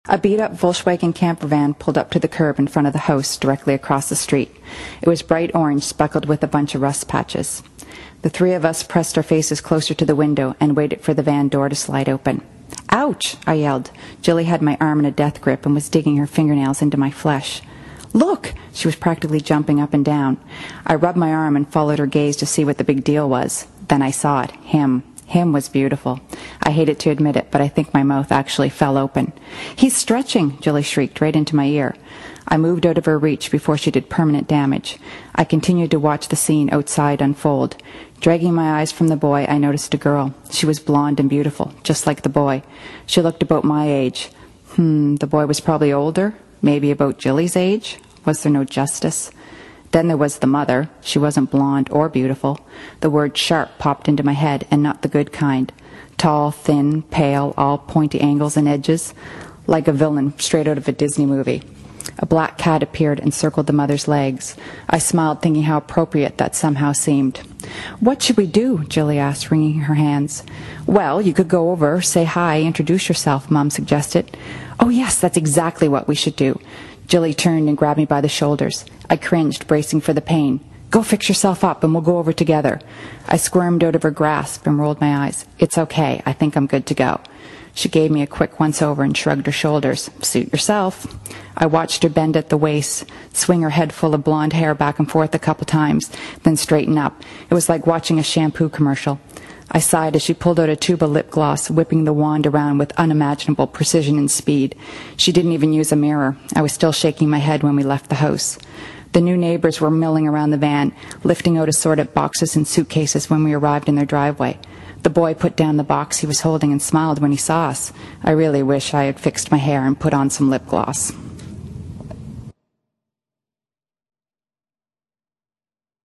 A beat-up Volkswagen camper van pulled up to the curb in front of the house directly across the street. It was bright orange, speckled with a bunch of rust patches. The three of us pressed our faces closer to the window and waited for the van door to slide open. "Ouch!" I yelled. Jilly had my arm in a death grip and was digging her fingernails into my flesh. "Look!" She was practically jumping up and down. I rubbed my arm and followed her gaze to see what the big deal was. Then I saw it. Him was beautiful. I hated to admit it, but I think my mouth actually fell open. "He's stretching!" Jilly shrieked right into my ear. I moved out of her reach before she did permanent damage. I continued to watch the scene outside unfold. Dragging my eyes from the boy, I noticed a girl. She was blonde and beautiful, just like the boy. She looked about my age. The boy was probably older, maybe about Jilly's age. Was there no justice? Then there was the mother. She wasn't blonde or beautiful. The word sharp popped into my head, and not the good kind. Tall, thin, pale, all pointy angles and edges, like a villain straight out of a Disney movie. A black cat appeared and circled the mother's legs. I smiled, thinking how appropriate that somehow seemed. "What should we do?" Jilly asked, wringing her hands. "Well, you could go over, say hi, introduce yourself," Mom suggested. "Oh, yes, that's exactly what we should do." Jilly turned and grabbed me by the shoulders. I cringed, bracing for the pain. "Go fix yourself up and we'll go over together." I squirmed out of her grasp and rolled my eyes. "It's okay. I think I'm good to go." She gave me a quick once-over and shrugged her shoulders. "Suit yourself." I watched her bend at the waist, swing her head full of blonde hair back and forth a couple times, then straighten up. It was like watching a shampoo commercial. I sighed as she pulled out a tube of lip gloss, whipping the wand around with unimaginable precision and speed. She didn't even use a mirror. I was still shaking my head when we left the house. The new neighbors were milling around the van, lifting out assorted boxes and suitcases when we arrived in their driveway. The boy put down the box he was holding and smiled when he saw us. I really wish I had fixed my hair and put on some lip gloss.